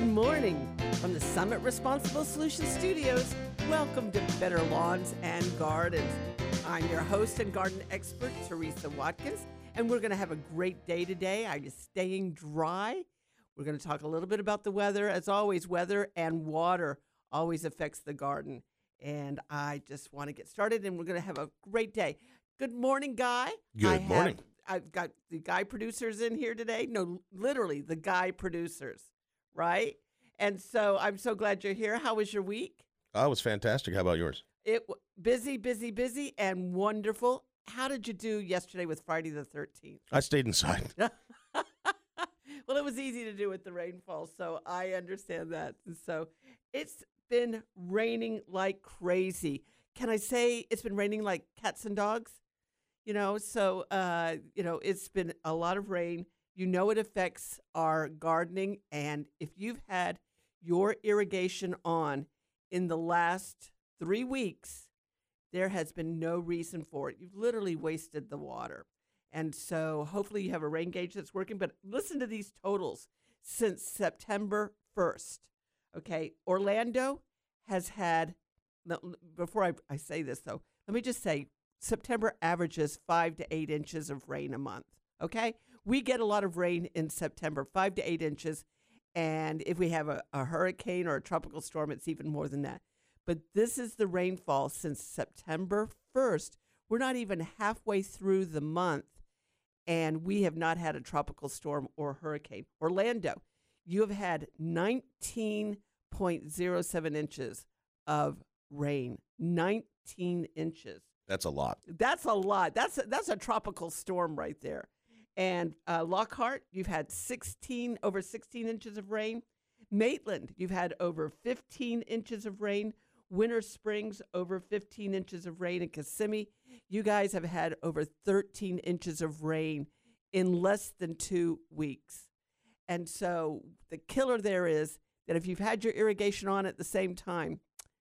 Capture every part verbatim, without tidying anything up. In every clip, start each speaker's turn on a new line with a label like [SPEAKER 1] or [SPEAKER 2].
[SPEAKER 1] morning from the Summit Responsible Solutions Studios. Welcome to Better Lawns and Gardens. I'm your host and garden expert, Teresa Watkins, and we're going to have a great day today. Are you staying dry? We're going to talk a little bit about the weather. As always, weather and water always affects the garden. And I just want to get started, and we're going to have a great day. Good morning, Guy.
[SPEAKER 2] Good
[SPEAKER 1] I
[SPEAKER 2] morning.
[SPEAKER 1] Have, I've got the Guy producers in here today. No, literally the Guy producers, right? And so I'm so glad you're here. How was your week?
[SPEAKER 2] Oh, it was fantastic. How about yours?
[SPEAKER 1] It w- busy, busy, busy, and wonderful. How did you do yesterday with Friday the thirteenth?
[SPEAKER 2] I stayed inside.
[SPEAKER 1] Well, it was easy to do with the rainfall, so I understand that. And so it's been raining like crazy. Can I say it's been raining like cats and dogs? You know, so, uh, you know, it's been a lot of rain. You know, it affects our gardening. And if you've had your irrigation on in the last three weeks, there has been no reason for it. You've literally wasted the water. And so hopefully you have a rain gauge that's working. But listen to these totals since September first. Okay, Orlando has had, before I, I say this though, let me just say September averages five to eight inches of rain a month. Okay, we get a lot of rain in September, five to eight inches. And if we have a, a hurricane or a tropical storm, it's even more than that. But this is the rainfall since September first. We're not even halfway through the month, and we have not had a tropical storm or hurricane. Orlando, you have had nineteen point zero seven inches of rain. nineteen inches.
[SPEAKER 2] That's a lot.
[SPEAKER 1] That's a lot. That's a, that's a tropical storm right there. And uh, Lockhart, you've had sixteen over sixteen inches of rain. Maitland, you've had over fifteen inches of rain. Winter Springs, over fifteen inches of rain. And Kissimmee, you guys have had over thirteen inches of rain in less than two weeks. And so the killer there is that if you've had your irrigation on at the same time,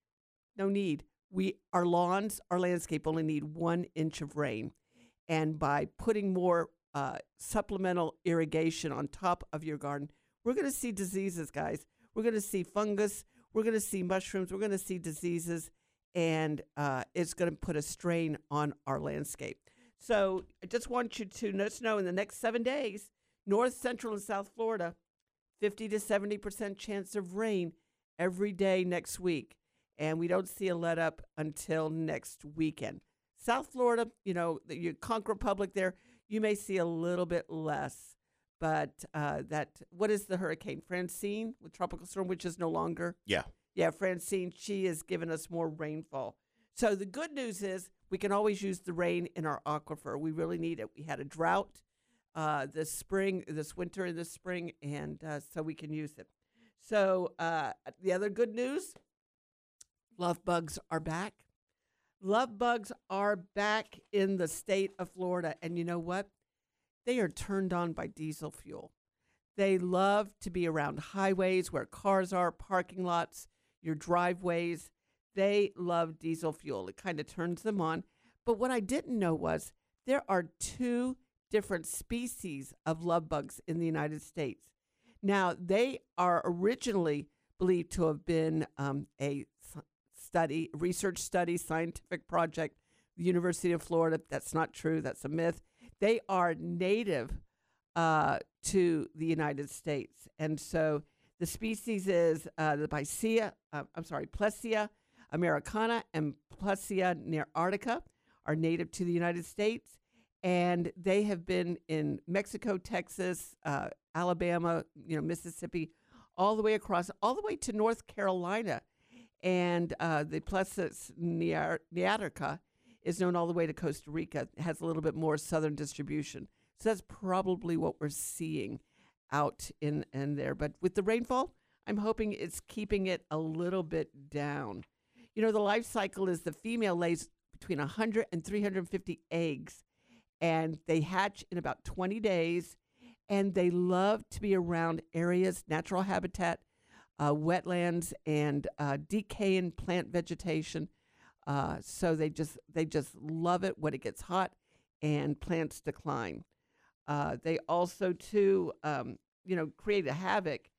[SPEAKER 1] no need. We, our lawns, our landscape only need one inch of rain. And by putting more uh, supplemental irrigation on top of your garden, we're going to see diseases, guys. We're going to see fungus. We're going to see mushrooms. We're going to see diseases. And uh, it's going to put a strain on our landscape. So I just want you to let us know in the next seven days, North, Central, and South Florida, fifty to seventy percent chance of rain every day next week. And we don't see a let up until next weekend. South Florida, you know, the your Conch Republic there, you may see a little bit less. But uh, that, what is the hurricane? Francine with tropical storm, which is no longer?
[SPEAKER 2] Yeah.
[SPEAKER 1] Yeah, Francine, she has given us more rainfall. So the good news is we can always use the rain in our aquifer. We really need it. We had a drought uh, this spring, this winter and this spring, and uh, so we can use it. So uh, the other good news, love bugs are back. Love bugs are back in the state of Florida. And you know what? They are turned on by diesel fuel. They love to be around highways where cars are, parking lots, your driveways. They love diesel fuel. It kind of turns them on. But what I didn't know was there are two different species of love bugs in the United States. Now, they are originally believed to have been um, a study, research study, scientific project, the University of Florida. That's not true. That's a myth. They are native uh, to the United States. And so the species is uh, the Picea, uh, I'm sorry, Plessia americana and Plessia nearartica are native to the United States. And they have been in Mexico, Texas, uh, Alabama, you know, Mississippi, all the way across, all the way to North Carolina. And uh, the Plessia nearartica is known all the way to Costa Rica. It has a little bit more southern distribution. So that's probably what we're seeing out in, in there. But with the rainfall, I'm hoping it's keeping it a little bit down. You know, the life cycle is the female lays between one hundred and three hundred fifty eggs, and they hatch in about twenty days, and they love to be around areas, natural habitat, uh, wetlands, and uh, decaying plant vegetation. Uh, so they just they just love it when it gets hot and plants decline. Uh, they also, too, um, you know, create a havoc.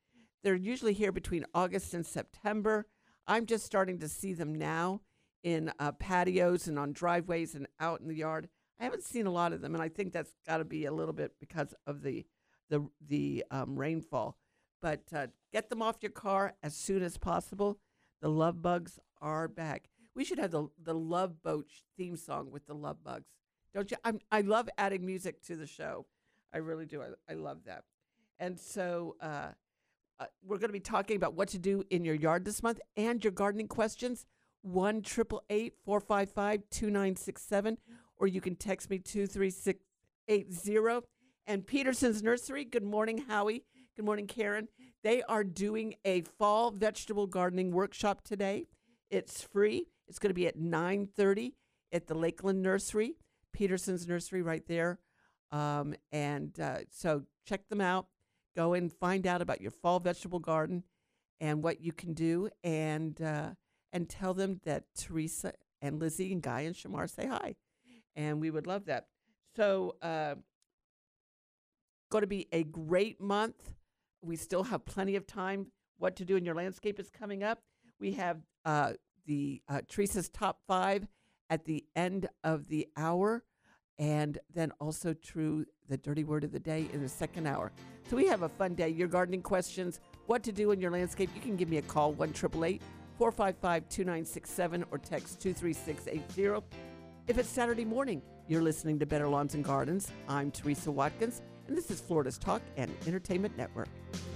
[SPEAKER 1] They're usually here between August and September. I'm just starting to see them now in uh, patios and on driveways and out in the yard. I haven't seen a lot of them, and I think that's got to be a little bit because of the the the um, rainfall. But uh, get them off your car as soon as possible. The love bugs are back. We should have the the Love Boat theme song with the love bugs, don't you? I'm, I love adding music to the show. I really do. I, I love that. And so uh, uh, we're going to be talking about what to do in your yard this month and your gardening questions. one triple eight four five five two nine six seven, or you can text me two three six eight zero. And Peterson's Nursery, good morning, Howie. Good morning, Karen. They are doing a fall vegetable gardening workshop today. It's free. It's going to be at nine thirty at the Lakeland Nursery, Peterson's Nursery right there. Um, and uh, so check them out. Go and find out about your fall vegetable garden and what you can do. And uh, and tell them that Teresa and Lizzie and Guy and Shamar say hi. And we would love that. So uh, going to be a great month. We still have plenty of time. What to do in your landscape is coming up. We have uh, the uh, Teresa's Top five at the end of the hour, and then also True, the Dirty Word of the Day in the second hour. So we have a fun day. Your gardening questions, what to do in your landscape, you can give me a call, one eight eight eight four five five two nine six seven, or text two three six eight zero. If it's Saturday morning, you're listening to Better Lawns and Gardens. I'm Teresa Watkins, and this is Florida's Talk and Entertainment Network.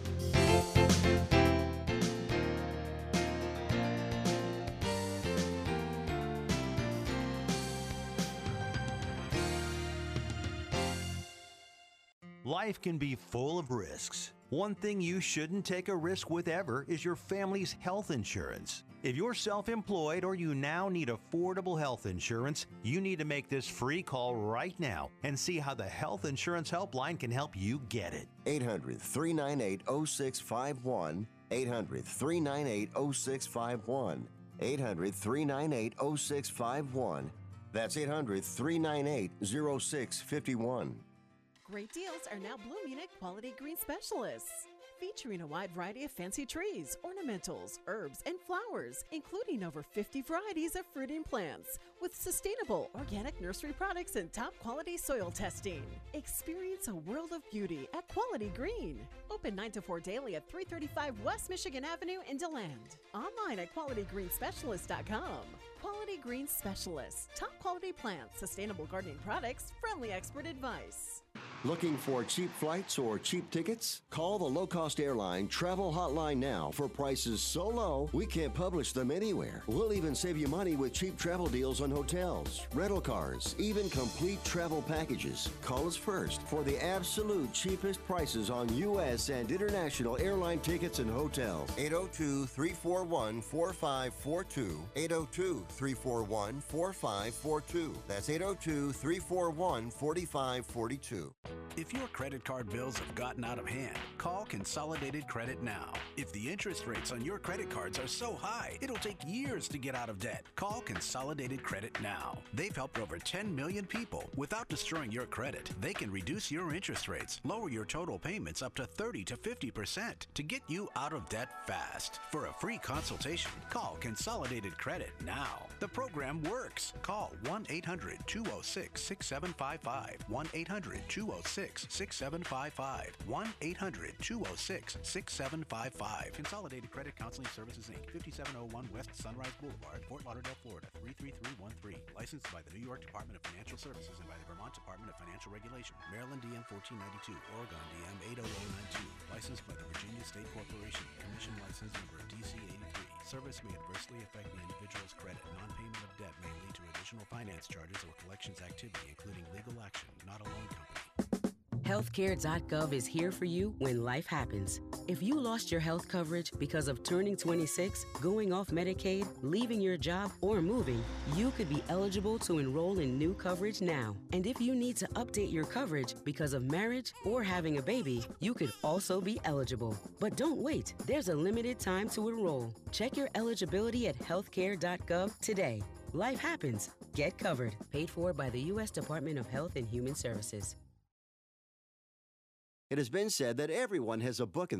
[SPEAKER 3] Life can be full of risks. One thing you shouldn't take a risk with ever is your family's health insurance. If you're self-employed or you now need affordable health insurance, you need to make this free call right now and see how the Health Insurance Helpline can help you get it.
[SPEAKER 4] eight hundred three nine eight oh six five one. eight hundred three nine eight oh six five one. eight hundred three nine eight oh six five one. That's eight hundred three nine eight oh six five one.
[SPEAKER 5] Great deals are now blooming at Quality Green Specialists, featuring a wide variety of fancy trees, ornamentals, herbs, and flowers, including over fifty varieties of fruiting plants, with sustainable organic nursery products and top quality soil testing. Experience a world of beauty at Quality Green. Open nine to four daily at three thirty-five West Michigan Avenue in DeLand. Online at quality green specialist dot com. Quality Green Specialists. Top quality plants, sustainable gardening products, friendly expert advice.
[SPEAKER 4] Looking for cheap flights or cheap tickets? Call the low-cost airline travel hotline now for prices so low we can't publish them anywhere. We'll even save you money with cheap travel deals on hotels, rental cars, even complete travel packages. Call us first for the absolute cheapest prices on U S and international airline tickets and hotels. eight oh two, three four one, four five four two. eight oh two, three four one, four five four two. That's eight oh two, three four one, four five four two.
[SPEAKER 6] If your credit card bills have gotten out of hand, call Consolidated Credit now. If the interest rates on your credit cards are so high, it'll take years to get out of debt. Call Consolidated Credit now. They've helped over ten million people without destroying your credit. They can reduce your interest rates, lower your total payments up to thirty to fifty percent to get you out of debt fast. For a free consultation, call Consolidated Credit now. The program works. Call one eight hundred two oh six six seven five five. one eight hundred two oh six six seven five five. one eight hundred two oh six six seven five five. Consolidated Credit Counseling Services, Incorporated, fifty-seven oh one West Sunrise Boulevard, Fort Lauderdale, Florida, three three three one three. Licensed by the New York Department of Financial Services and by the Vermont Department of Financial Regulation. Maryland D M fourteen ninety-two. Oregon D M eight oh oh nine two. Licensed by the Virginia State Corporation. Commission license number D C eighty-three. Service may adversely affect the individual's credit. Non-payment of debt may lead to additional finance charges or collections activity, including legal action, not a loan company.
[SPEAKER 7] Healthcare dot gov is here for you when life happens. If you lost your health coverage because of turning twenty-six, going off Medicaid, leaving your job, or moving, you could be eligible to enroll in new coverage now. And if you need to update your coverage because of marriage or having a baby, you could also be eligible. But don't wait. There's a limited time to enroll. Check your eligibility at healthcare dot gov today. Life happens. Get covered. Paid for by the U S Department of Health and Human Services.
[SPEAKER 4] It has been said that everyone has a book in them.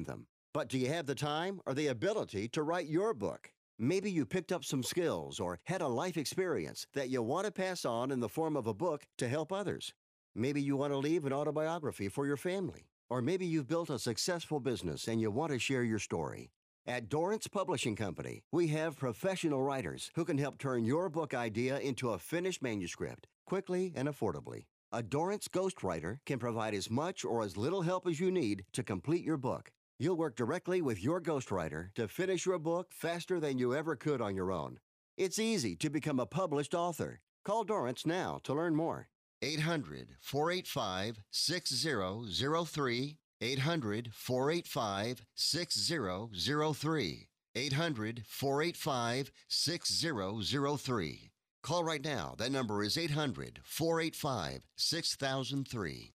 [SPEAKER 4] But do you have the time or the ability to write your book? Maybe you picked up some skills or had a life experience that you want to pass on in the form of a book to help others. Maybe you want to leave an autobiography for your family. Or maybe you've built a successful business and you want to share your story. At Dorrance Publishing Company, we have professional writers who can help turn your book idea into a finished manuscript quickly and affordably. A Dorrance ghostwriter can provide as much or as little help as you need to complete your book. You'll work directly with your ghostwriter to finish your book faster than you ever could on your own. It's easy to become a published author. Call Dorrance now to learn more. eight hundred, four eight five, six zero zero three. eight hundred, four eight five, six zero zero three. eight hundred, four eight five, six zero zero three. Call right now. That number is eight hundred, four eight five, six thousand three.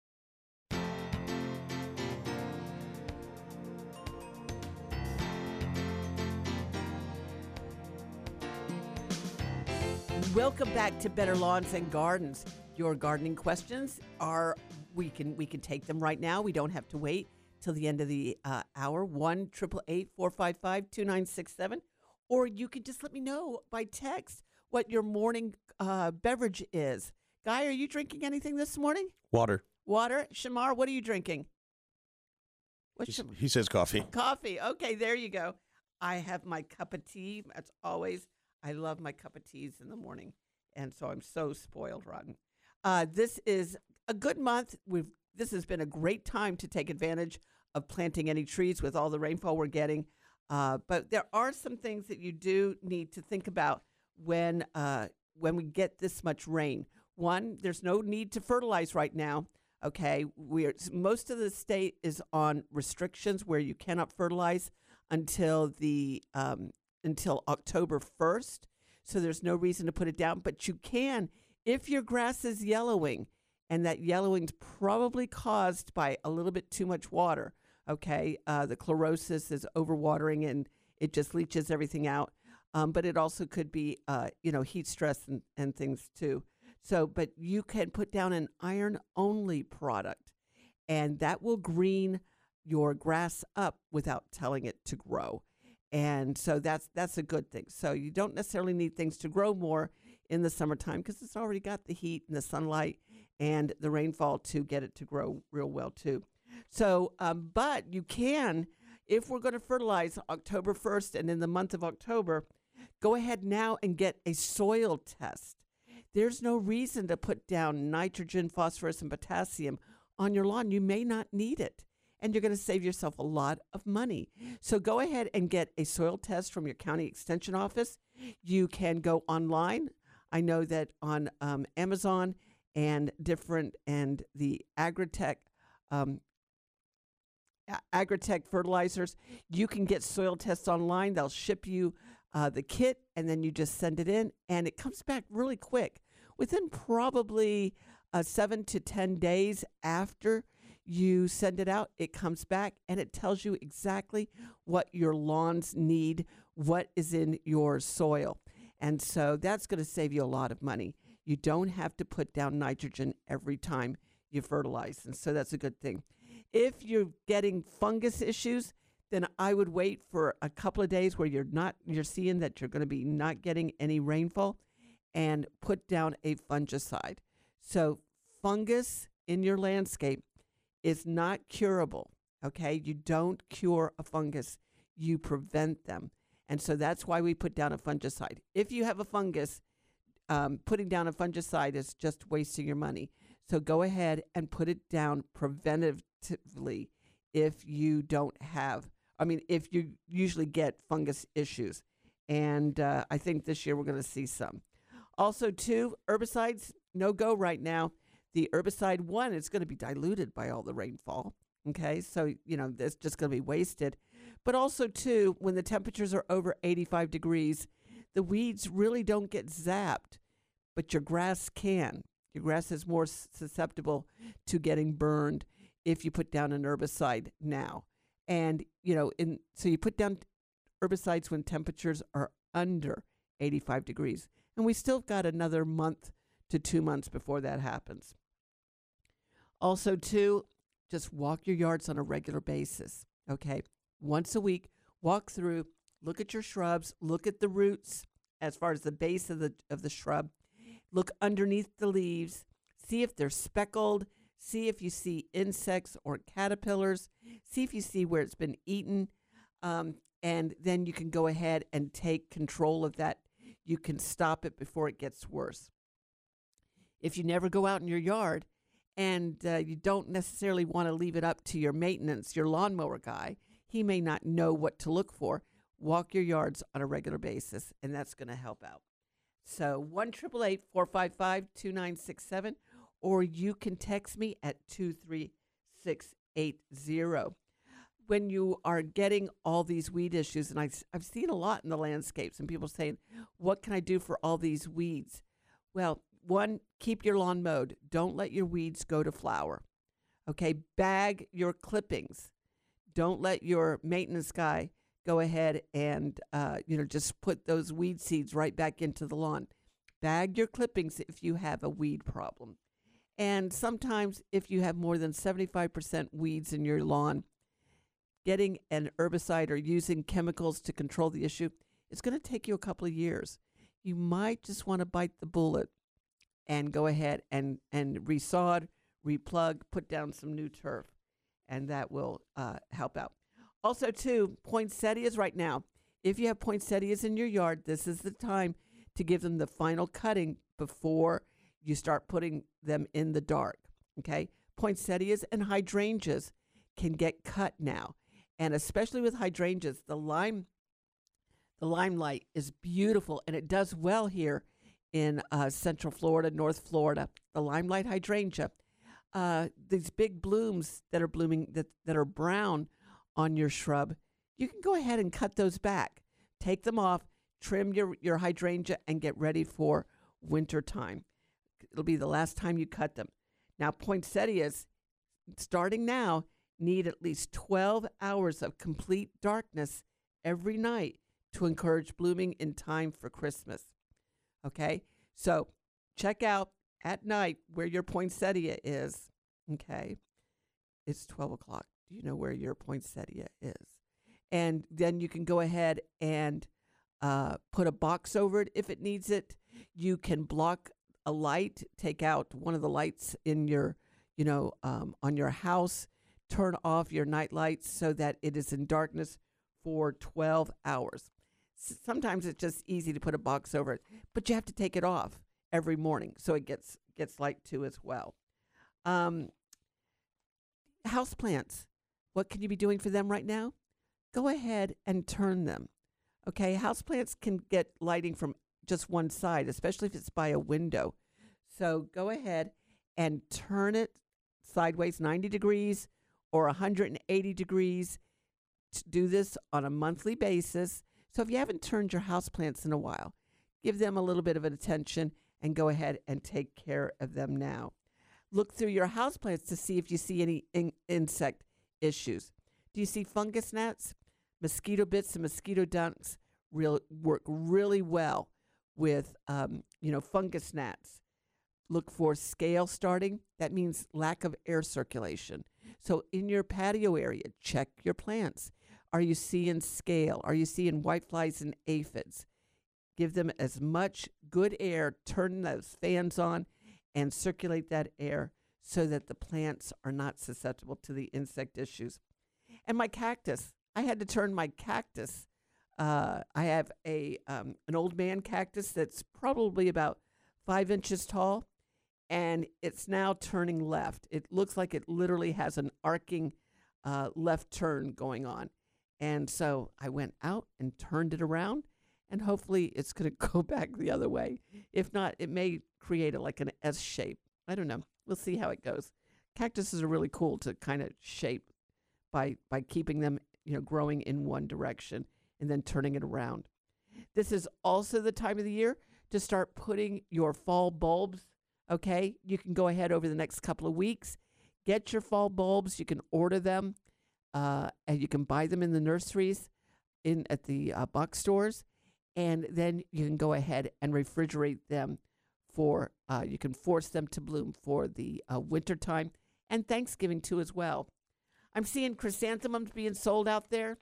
[SPEAKER 1] Welcome back to Better Lawns and Gardens. Your gardening questions are, we can we can take them right now. We don't have to wait till the end of the uh, hour. one, eight eight eight, four five five, two nine six seven. Or you can just let me know by text what your morning uh, beverage is. Guy, are you drinking anything this morning?
[SPEAKER 2] Water.
[SPEAKER 1] Water? Shamar, what are you drinking? What's
[SPEAKER 2] He,
[SPEAKER 1] Sham-
[SPEAKER 2] he says coffee.
[SPEAKER 1] Coffee. Okay, there you go. I have my cup of tea. As always, I love my cup of teas in the morning, and so I'm so spoiled rotten. Uh, this is a good month. We've this has been a great time to take advantage of planting any trees with all the rainfall we're getting. Uh, but there are some things that you do need to think about when uh, when we get this much rain. One, there's no need to fertilize right now. Okay, we're most of the state is on restrictions where you cannot fertilize until the um, until October first. So there's no reason to put it down, but you can if your grass is yellowing, and that yellowing's probably caused by a little bit too much water. Okay, uh, the chlorosis is overwatering and it just leaches everything out. Um, but it also could be, uh, you know, heat stress and, and things too. So, but you can put down an iron-only product, and that will green your grass up without telling it to grow. And so that's that's a good thing. So you don't necessarily need things to grow more in the summertime because it's already got the heat and the sunlight and the rainfall to get it to grow real well too. So, um, but you can, if we're going to fertilize October first and in the month of October, go ahead now and get a soil test. There's no reason to put down nitrogen, phosphorus, and potassium on your lawn. You may not need it, and you're going to save yourself a lot of money. So go ahead and get a soil test from your county extension office. You can go online. I know that on um, Amazon and different and the Agritech um, Agritech fertilizers, you can get soil tests online. They'll ship you uh, the kit, and then you just send it in, and it comes back really quick. Within probably uh, seven to ten days after you send it out, it comes back, and it tells you exactly what your lawns need, what is in your soil. And so that's going to save you a lot of money. You don't have to put down nitrogen every time you fertilize, and so that's a good thing. If you're getting fungus issues, then I would wait for a couple of days where you're not, you're seeing that you're going to be not getting any rainfall, and put down a fungicide. So fungus in your landscape is not curable, okay? You don't cure a fungus, you prevent them. And so that's why we put down a fungicide. If you have a fungus, um, putting down a fungicide is just wasting your money. So go ahead and put it down preventively if you don't have, I mean, if you usually get fungus issues. And uh, I think this year we're going to see some. Also, too, herbicides, no go right now. The herbicide, one, is going to be diluted by all the rainfall. Okay, so, you know, that's just going to be wasted. But also, too, when the temperatures are over eighty-five degrees, the weeds really don't get zapped, but your grass can. Your grass is more susceptible to getting burned if you put down an herbicide now. And, you know, in so you put down herbicides when temperatures are under eighty-five degrees. And we still got another month to two months before that happens. Also, too, just walk your yards on a regular basis, okay? once a week, walk through, look at your shrubs, look at the roots as far as the base of the of the shrub, look underneath the leaves, see if they're speckled, see if you see insects or caterpillars, see if you see where it's been eaten, um, and then you can go ahead and take control of that. You can stop it before it gets worse. If you never go out in your yard and uh, you don't necessarily want to leave it up to your maintenance, your lawnmower guy, he may not know what to look for. Walk your yards on a regular basis, and that's going to help out. So one eight eight eight, four five five, two nine six seven, or you can text me at two three six eight zero. When you are getting all these weed issues, and I've, I've seen a lot in the landscapes, and people saying, what can I do for all these weeds? Well, one, keep your lawn mowed. Don't let your weeds go to flower. Okay, bag your clippings. Don't let your maintenance guy go ahead and, uh, you know, just put those weed seeds right back into the lawn. Bag your clippings if you have a weed problem. And sometimes if you have more than seventy-five percent weeds in your lawn, getting an herbicide or using chemicals to control the issue, it's going to take you a couple of years. You might just want to bite the bullet and go ahead and, and resod, replug, put down some new turf, and that will uh, help out. Also, too, poinsettias right now. If you have poinsettias in your yard, this is the time to give them the final cutting before you start putting them in the dark, okay? Poinsettias and hydrangeas can get cut now, and especially with hydrangeas, the lime, the limelight is beautiful, and it does well here in uh, Central Florida, North Florida. The limelight hydrangea, uh, these big blooms that are blooming that, that are brown on your shrub, you can go ahead and cut those back. Take them off, trim your, your hydrangea, and get ready for winter time. It'll be the last time you cut them. Now, poinsettias, starting now, need at least twelve hours of complete darkness every night to encourage blooming in time for Christmas. Okay? So check out at night where your poinsettia is. Okay? It's twelve o'clock. Do you know where your poinsettia is? And then you can go ahead and uh, put a box over it if it needs it. You can block a light, take out one of the lights in your, you know, um, on your house, turn off your night lights so that it is in darkness for twelve hours. S- sometimes it's just easy to put a box over it, but you have to take it off every morning so it gets, gets light too as well. Um, houseplants. What can you be doing for them right now? Go ahead and turn them. Okay, houseplants can get lighting from just one side, especially if it's by a window. So go ahead and turn it sideways ninety degrees or one hundred eighty degrees. To do this on a monthly basis. So if you haven't turned your houseplants in a while, give them a little bit of attention and go ahead and take care of them now. Look through your houseplants to see if you see any in- insect issues. Do you see fungus gnats? Mosquito bits and mosquito dunks real, work really well with, um, you know, fungus gnats. Look for scale starting. That means lack of air circulation. So in your patio area, check your plants. Are you seeing scale? Are you seeing whiteflies and aphids? Give them as much good air. Turn those fans on and circulate that air so that the plants are not susceptible to the insect issues. And my cactus, I had to turn my cactus. Uh, I have a um, an old man cactus that's probably about five inches tall, and it's now turning left. It looks like it literally has an arcing uh, left turn going on. And so I went out and turned it around, and hopefully it's going to go back the other way. If not, it may create a, like an S shape. I don't know. We'll see how it goes. Cactuses are really cool to kind of shape by by keeping them, you know, growing in one direction and then turning it around. This is also the time of the year to start putting your fall bulbs. Okay, you can go ahead over the next couple of weeks, get your fall bulbs. You can order them, uh, and you can buy them in the nurseries, in at the uh, box stores, and then you can go ahead and refrigerate them for. Uh, you can force them to bloom for the uh, winter time and Thanksgiving too as well. I'm seeing chrysanthemums being sold out there.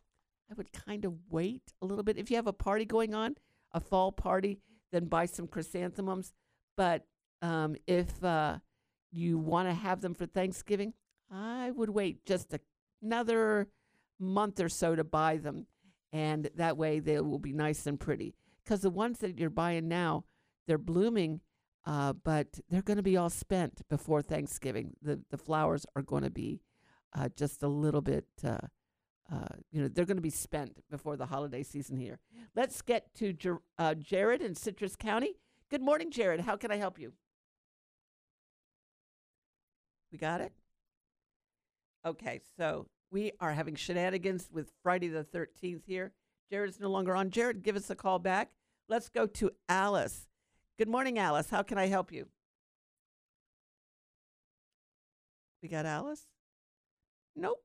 [SPEAKER 1] I would kind of wait a little bit. If you have a party going on, a fall party, then buy some chrysanthemums. But um, if uh, you want to have them for Thanksgiving, I would wait just a, another month or so to buy them. And that way they will be nice and pretty. Because the ones that you're buying now, they're blooming, uh, but they're going to be all spent before Thanksgiving. The, the flowers are going to be uh, just a little bit... Uh, Uh, you know, they're going to be spent before the holiday season here. Let's get to Ger- uh, Jared in Citrus County. Good morning, Jared. How can I help you? We got it? Okay, so we are having shenanigans with Friday the thirteenth here. Jared's no longer on. Jared, give us a call back. Let's go to Alice. Good morning, Alice. How can I help you? We got Alice? Nope.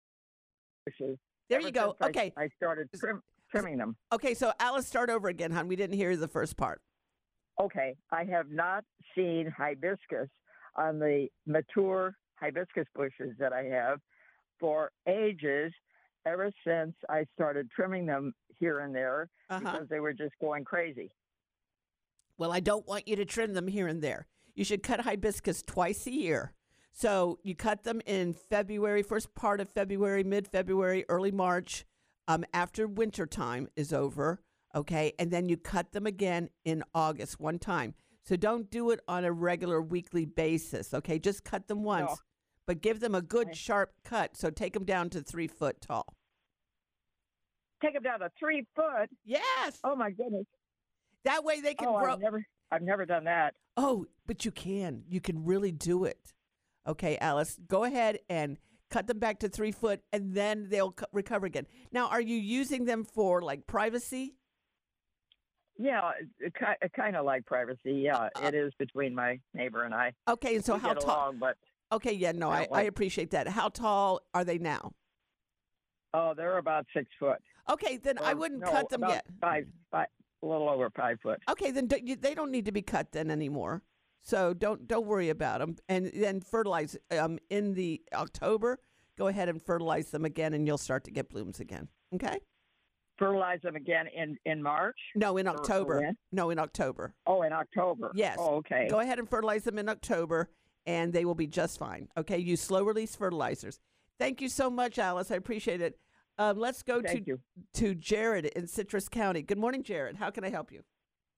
[SPEAKER 1] There
[SPEAKER 8] Ever
[SPEAKER 1] you go.
[SPEAKER 8] since I-
[SPEAKER 1] Okay.
[SPEAKER 8] I, started trim, trimming them.
[SPEAKER 1] Okay, so Alice, start over again, hon. We didn't hear the first part.
[SPEAKER 8] Okay, I have not seen hibiscus on the mature hibiscus bushes that I have for ages, ever since I started trimming them here and there
[SPEAKER 1] Uh-huh.
[SPEAKER 8] because they were just going crazy.
[SPEAKER 1] Well, I don't want you to trim them here and there. You should cut hibiscus twice a year. So you cut them in February, first part of February, mid-February, early March, um, after winter time is over, okay? And then you cut them again in August, one time. So don't do it on a regular weekly basis, okay? Just cut them once,
[SPEAKER 8] No.
[SPEAKER 1] but give them a good
[SPEAKER 8] I-
[SPEAKER 1] sharp cut. So take them down to three foot tall.
[SPEAKER 8] Take them down to three foot.
[SPEAKER 1] Yes.
[SPEAKER 8] Oh my goodness!
[SPEAKER 1] That way they can
[SPEAKER 8] Oh,
[SPEAKER 1] grow.
[SPEAKER 8] I've never, I've never done that.
[SPEAKER 1] Oh, but you can. You can really do it. Okay, Alice, go ahead and cut them back to three foot, and then they'll co- recover again. Now, are you using them for, like, privacy?
[SPEAKER 8] Yeah, it, it, kind of like privacy. Yeah,
[SPEAKER 1] Uh,
[SPEAKER 8] it is between my neighbor and I.
[SPEAKER 1] Okay, and so
[SPEAKER 8] We
[SPEAKER 1] how
[SPEAKER 8] get
[SPEAKER 1] tall?
[SPEAKER 8] along, but
[SPEAKER 1] Okay, yeah, no,
[SPEAKER 8] I
[SPEAKER 1] I,
[SPEAKER 8] don't
[SPEAKER 1] I
[SPEAKER 8] like-
[SPEAKER 1] appreciate that. How tall are they now?
[SPEAKER 8] oh, they're about six foot.
[SPEAKER 1] Okay, then I
[SPEAKER 8] Or,
[SPEAKER 1] wouldn't
[SPEAKER 8] no,
[SPEAKER 1] cut them
[SPEAKER 8] about
[SPEAKER 1] yet.
[SPEAKER 8] Five, five, a little over five foot.
[SPEAKER 1] Okay, then don't you, they don't need to be cut then anymore. So don't don't worry about them. And then fertilize um in the October. Go ahead and fertilize them again, and you'll start to get blooms again. Okay?
[SPEAKER 8] Fertilize them again in, in March?
[SPEAKER 1] No, in
[SPEAKER 8] Or- or
[SPEAKER 1] October.
[SPEAKER 8] when?
[SPEAKER 1] No, in October.
[SPEAKER 8] Oh, in October.
[SPEAKER 1] Yes.
[SPEAKER 8] Oh, okay.
[SPEAKER 1] Go ahead and fertilize them in October, and they will be just fine. Okay? Use slow release fertilizers. Thank you so much, Alice. I appreciate it. Um, let's go
[SPEAKER 8] Thank
[SPEAKER 1] to
[SPEAKER 8] you.
[SPEAKER 1] to Jared in Citrus County. Good morning, Jared. How can I help you?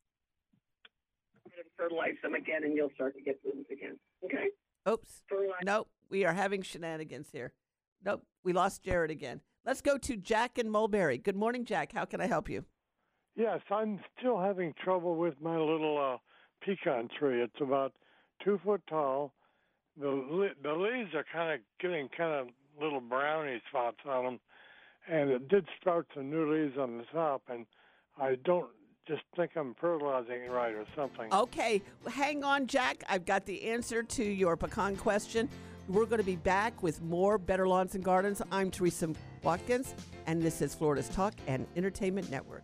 [SPEAKER 8] Fertilize them again, and you'll start to get blooms again. Okay.
[SPEAKER 1] Oops.
[SPEAKER 8] Fertilize.
[SPEAKER 1] Nope. We are having shenanigans here. Nope. We lost Jared again. Let's go to Jack in Mulberry. Good morning, Jack. How can I help you?
[SPEAKER 9] Yes, I'm still having trouble with my little uh, pecan tree. It's about two foot tall. The li- the leaves are kind of getting kind of little brownie spots on them, and it did sprout some new leaves on the top. And I don't just think I'm fertilizing it right or something.
[SPEAKER 1] Okay. Hang on, Jack. I've got the answer to your pecan question. We're going to be back with more Better Lawns and Gardens. I'm Teresa Watkins, and this is Florida's Talk and Entertainment Network.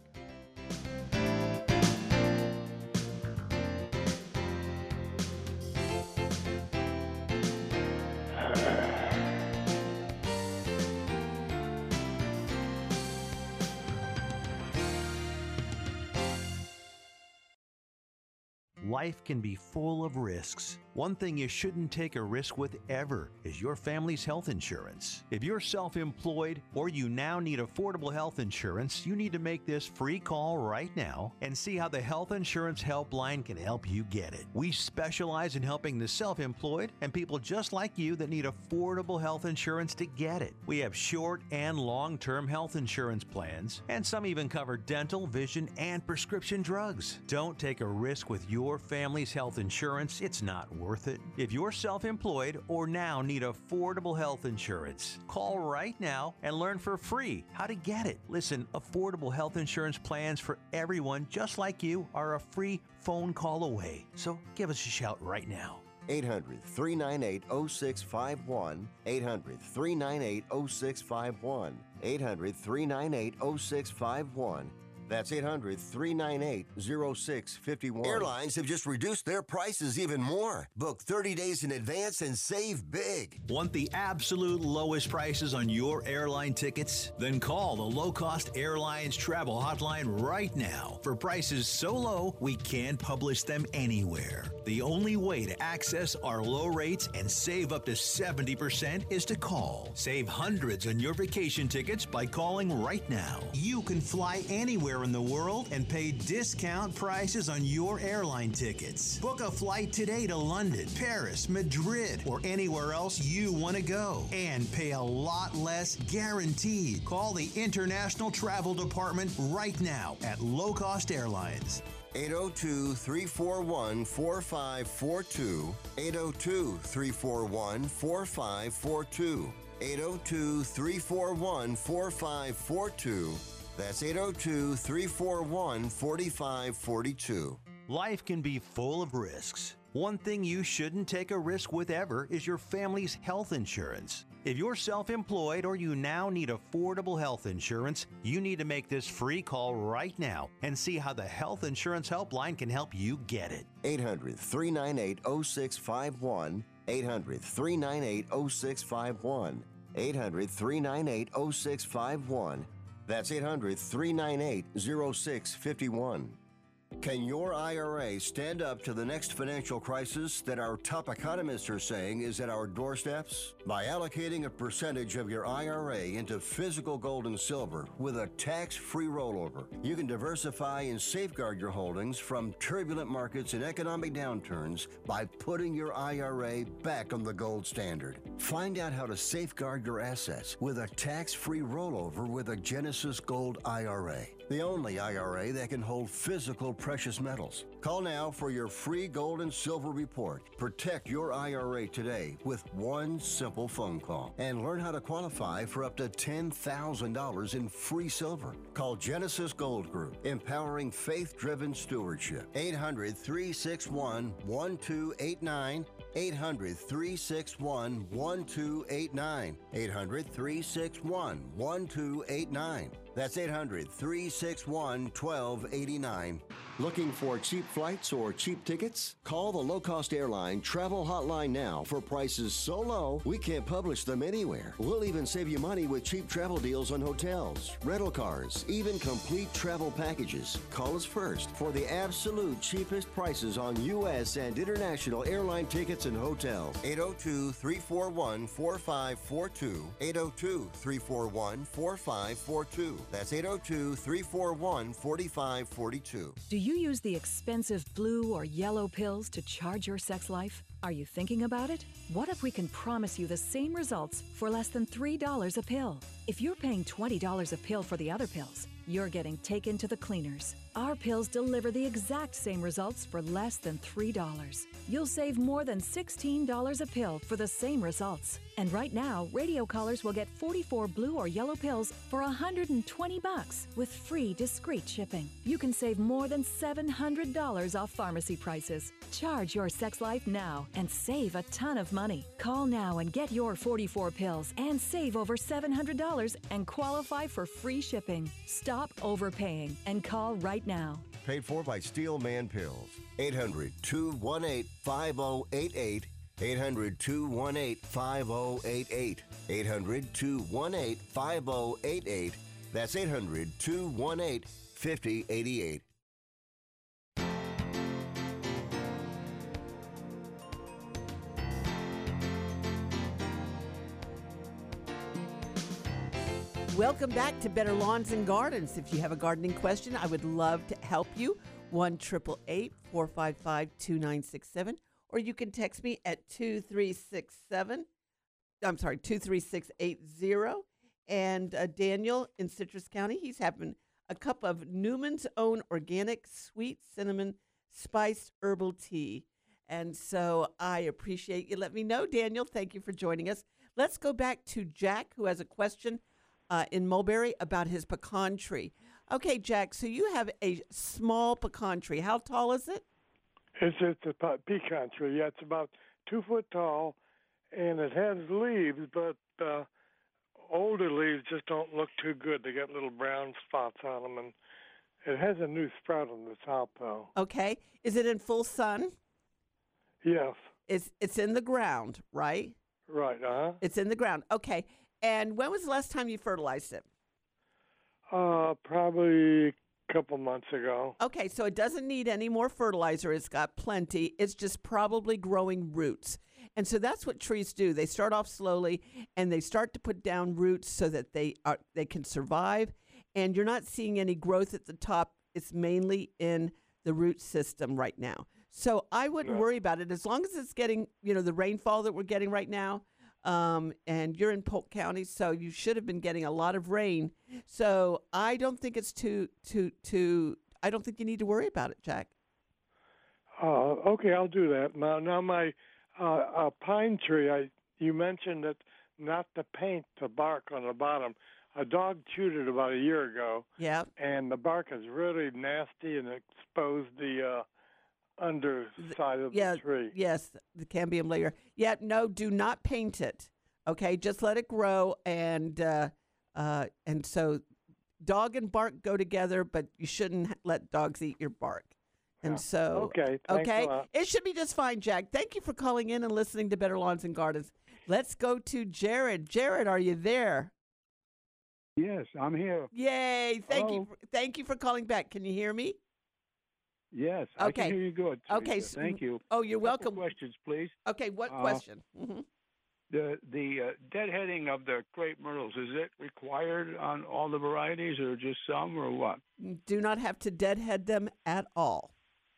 [SPEAKER 3] Life can be full of risks. One thing you shouldn't take a risk with ever is your family's health insurance. If you're self-employed or you now need affordable health insurance, you need to make this free call right now and see how the Health Insurance Helpline can help you get it. We specialize in helping the self-employed and people just like you that need affordable health insurance to get it. We have short and long-term health insurance plans, and some even cover dental, vision, and prescription drugs. Don't take a risk with your family's health insurance. It's not worth it. If you're self-employed or now need affordable health insurance, call right now and learn for free how to get it. Listen, affordable health insurance plans for everyone just like you are a free phone call away. So give us a shout right now.
[SPEAKER 4] eight hundred, three nine eight, oh six five one. eight hundred, three nine eight, oh six five one. eight hundred, three nine eight, oh six five one. That's eight hundred, three nine eight, oh six five one. Airlines have just reduced their prices even more. Book thirty days in advance and save big.
[SPEAKER 3] Want the absolute lowest prices on your airline tickets? Then call the Low Cost Airlines Travel Hotline right now for prices so low we can't publish them anywhere. The only way to access our low rates and save up to seventy percent is to call. Save hundreds on your vacation tickets by calling right now. You can fly anywhere in the world and pay discount prices on your airline tickets. Book a flight today to London, Paris, Madrid, or anywhere else you want to go and pay a lot less guaranteed. Call the International Travel Department right now at Low Cost Airlines.
[SPEAKER 4] eight oh two, three four one, four five four two. eight oh two, three four one, four five four two. eight oh two, three four one, four five four two. That's eight oh two, three four one, four five four two.
[SPEAKER 3] Life can be full of risks. One thing you shouldn't take a risk with ever is your family's health insurance. If you're self-employed or you now need affordable health insurance, you need to make this free call right now and see how the Health Insurance Helpline can help you get it.
[SPEAKER 4] eight hundred, three nine eight, oh six five one. eight hundred, three nine eight, oh six five one. eight hundred, three nine eight, oh six five one. That's eight hundred, three nine eight, oh six five one. Can your I R A stand up to the next financial crisis that our top economists are saying is at our doorsteps? By allocating a percentage of your I R A into physical gold and silver with a tax-free rollover, you can diversify and safeguard your holdings from turbulent markets and economic downturns by putting your I R A back on the gold standard. Find out how to safeguard your assets with a tax-free rollover with a Genesis Gold I R A, the only I R A that can hold physical precious metals. Call now for your free gold and silver report. Protect your I R A today with one simple phone call and learn how to qualify for up to ten thousand dollars in free silver. Call Genesis Gold Group, empowering faith-driven stewardship. eight hundred, three six one, one two eight nine. eight hundred, three six one, one two eight nine. eight hundred, three six one, one two eight nine. That's eight hundred, three six one, one two eight nine. Looking for cheap flights or cheap tickets? Call the Low Cost Airline Travel Hotline now for prices so low we can't publish them anywhere. We'll even save you money with cheap travel deals on hotels, rental cars, even complete travel packages. Call us first for the absolute cheapest prices on U S and international airline tickets and hotels. eight oh two, three four one, four five four two. eight oh two, three four one, four five four two. That's eight oh two, three four one, four five four two.
[SPEAKER 10] Do you use the expensive blue or yellow pills to charge your sex life? Are you thinking about it? What if we can promise you the same results for less than three dollars a pill? If you're paying twenty dollars a pill for the other pills, you're getting taken to the cleaners. Our pills deliver the exact same results for less than three dollars. You'll save more than sixteen dollars a pill for the same results. And right now, radio callers will get forty-four blue or yellow pills for one hundred twenty bucks with free discreet shipping. You can save more than seven hundred dollars off pharmacy prices. Charge your sex life now and save a ton of money. Call now and get your forty-four pills and save over seven hundred dollars and qualify for free shipping. Stop overpaying and call right now.
[SPEAKER 4] Paid for by Steelman Pills. eight hundred, two one eight, five oh eight eight. eight hundred, two one eight, five oh eight eight. eight hundred, two one eight, five oh eight eight. That's eight hundred, two one eight, five oh eight eight.
[SPEAKER 1] Welcome back to Better Lawns and Gardens. If you have a gardening question, I would love to help you. one eight eight eight, four five five, two nine six seven. Or you can text me at two three six seven. I'm sorry, two three six eight zero. And uh, Daniel in Citrus County, he's having a cup of Newman's Own Organic Sweet Cinnamon Spiced Herbal Tea. And so I appreciate you. Let me know, Daniel. Thank you for joining us. Let's go back to Jack, who has a question Uh, in Mulberry about his pecan tree. Okay, Jack, so you have a small pecan tree. How tall is it?
[SPEAKER 9] It's, it's a pe- pecan tree. Yeah, it's about two foot tall, and it has leaves, but uh, older leaves just don't look too good. They got little brown spots on them, and It has a new sprout on the top, though.
[SPEAKER 1] Okay. Is it in full sun?
[SPEAKER 9] Yes.
[SPEAKER 1] It's it's in the ground, right?
[SPEAKER 9] Right. Uh huh.
[SPEAKER 1] It's in the ground. Okay. And when was the last time you fertilized it?
[SPEAKER 9] Uh, probably a couple months ago.
[SPEAKER 1] Okay, so it doesn't need any more fertilizer. It's got plenty. It's just probably growing roots. And so that's what trees do. They start off slowly and they start to put down roots so that they are they can survive. And you're not seeing any growth at the top. It's mainly in the root system right now. So I wouldn't
[SPEAKER 9] Yeah.
[SPEAKER 1] worry about it as long as it's getting, you know, the rainfall that we're getting right now. Um, and you're in Polk County, so you should have been getting a lot of rain. So I don't think it's too, too, too, I don't think you need to worry about it, Jack.
[SPEAKER 9] Uh, okay, I'll do that. Now, now my uh, uh, pine tree, I you mentioned that not to paint the bark on the bottom. A dog chewed it about a year ago.
[SPEAKER 1] Yeah.
[SPEAKER 9] And the bark is really nasty and exposed the uh, underside of
[SPEAKER 1] Yeah,
[SPEAKER 9] the tree.
[SPEAKER 1] yes, the cambium layer. Yeah, no, do not paint it. Okay, just let it grow, and uh, uh, and so dog and bark go together, but you shouldn't h- let dogs eat your bark. And
[SPEAKER 9] Yeah.
[SPEAKER 1] so,
[SPEAKER 9] Okay, thanks
[SPEAKER 1] okay,
[SPEAKER 9] a lot.
[SPEAKER 1] it should be just fine, Jack. Thank you for calling in and listening to Better Lawns and Gardens. Let's go to Jared. Jared, are you there?
[SPEAKER 11] Yes, I'm here.
[SPEAKER 1] Yay! Thank you,
[SPEAKER 11] Hello?
[SPEAKER 1] for, thank you for calling back. Can you hear me?
[SPEAKER 11] Yes, I
[SPEAKER 1] Okay.
[SPEAKER 11] can hear you good.
[SPEAKER 1] Okay,
[SPEAKER 11] Teresa.
[SPEAKER 1] so-
[SPEAKER 11] Thank you.
[SPEAKER 1] Oh, you're
[SPEAKER 11] Couple
[SPEAKER 1] welcome.
[SPEAKER 11] Questions, please.
[SPEAKER 1] Okay, what
[SPEAKER 11] Uh,
[SPEAKER 1] question? hmm
[SPEAKER 11] The the uh, deadheading of the crepe myrtles, is it required on all the varieties, or just some, or what?
[SPEAKER 1] Do not have to deadhead them at all.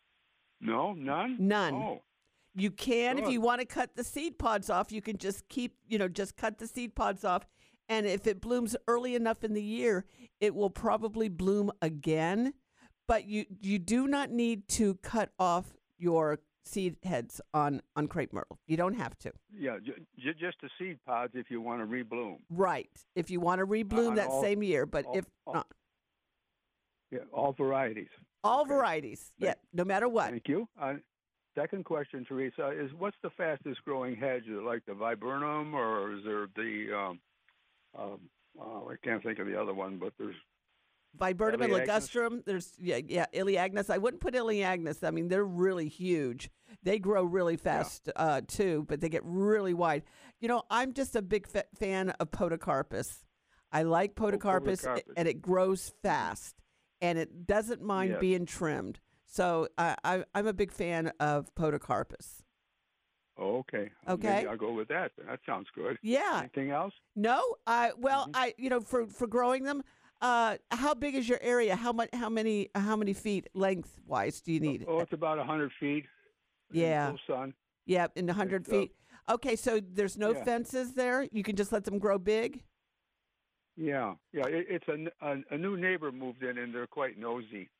[SPEAKER 11] No, none.
[SPEAKER 1] None.
[SPEAKER 11] Oh,
[SPEAKER 1] You can, if
[SPEAKER 11] Good.
[SPEAKER 1] you want to cut the seed pods off, you can just keep, you know, just cut the seed pods off. And if it blooms early enough in the year, it will probably bloom again. But you, you do not need to cut off your seed heads on, on crepe myrtle. You don't have to.
[SPEAKER 11] yeah, j- j- just the seed pods if you want to rebloom.
[SPEAKER 1] Right. If you want to rebloom
[SPEAKER 11] on
[SPEAKER 1] that
[SPEAKER 11] all-
[SPEAKER 1] same year. But
[SPEAKER 11] all-
[SPEAKER 1] if
[SPEAKER 11] all-
[SPEAKER 1] not,
[SPEAKER 11] Yeah, all varieties.
[SPEAKER 1] all
[SPEAKER 11] Okay.
[SPEAKER 1] varieties. Yeah, no matter what.
[SPEAKER 11] Thank you. Uh, second question, Teresa, is what's the fastest growing hedge? Is it like the viburnum, or is there the um, um, uh, I can't think of the other one, but there's
[SPEAKER 1] Viburnum and
[SPEAKER 11] Iliagnus?
[SPEAKER 1] ligustrum. There's yeah, yeah, Iliagnus. I wouldn't put Iliagnus. I mean, they're really huge. They grow really fast uh, too, but they get really wide. You know, I'm just a big fa- fan of Podocarpus. I like Podocarpus, a-
[SPEAKER 11] Podocarpus.
[SPEAKER 1] and it grows fast, and it doesn't mind
[SPEAKER 11] Yes.
[SPEAKER 1] being trimmed. So I, I, I'm a big fan of Podocarpus.
[SPEAKER 11] Oh, okay. Uh,
[SPEAKER 1] Okay.
[SPEAKER 11] Maybe I'll go with that. That sounds good.
[SPEAKER 1] Yeah.
[SPEAKER 11] Anything else?
[SPEAKER 1] No, I well,
[SPEAKER 11] Mhm.
[SPEAKER 1] I you know for for growing them. Uh, how big is your area? How much? How many? How many feet lengthwise do you need?
[SPEAKER 11] Oh, it's about a hundred feet. in
[SPEAKER 1] Yeah.
[SPEAKER 11] full sun.
[SPEAKER 1] Yeah, in one hundred
[SPEAKER 11] It's, uh,
[SPEAKER 1] feet. Okay, so there's no
[SPEAKER 11] Yeah.
[SPEAKER 1] fences there. You can just let them grow big.
[SPEAKER 11] Yeah, yeah. It, it's a, n- a- a new neighbor moved in, and they're quite nosy.